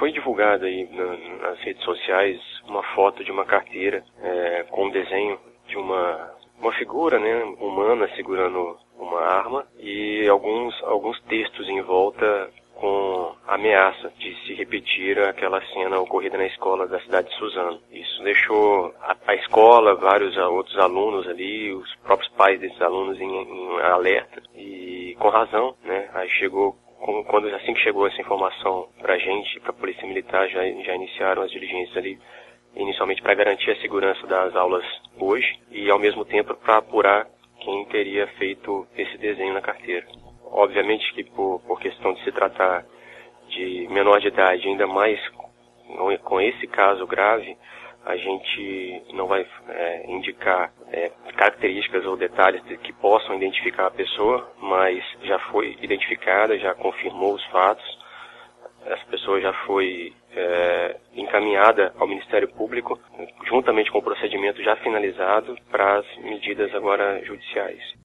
Foi divulgada aí nas redes sociais uma foto de uma carteira com um desenho de uma figura, né, humana segurando uma arma e alguns textos em volta com ameaça de se repetir aquela cena ocorrida na escola da cidade de Suzano. Isso deixou a escola, vários outros alunos ali, os próprios pais desses alunos em alerta e com razão, né? Aí assim que chegou essa informação pra gente, pra Polícia Militar, já iniciaram as diligências ali, inicialmente para garantir a segurança das aulas hoje e ao mesmo tempo para apurar quem teria feito esse desenho na carteira. Obviamente que por questão de se tratar de menor de idade, ainda mais com esse caso grave, a gente não vai indicar características ou detalhes que possam identificar a pessoa, mas já foi identificada, já confirmou os fatos. Essa pessoa já foi encaminhada ao Ministério Público, juntamente com o procedimento já finalizado, para as medidas agora judiciais.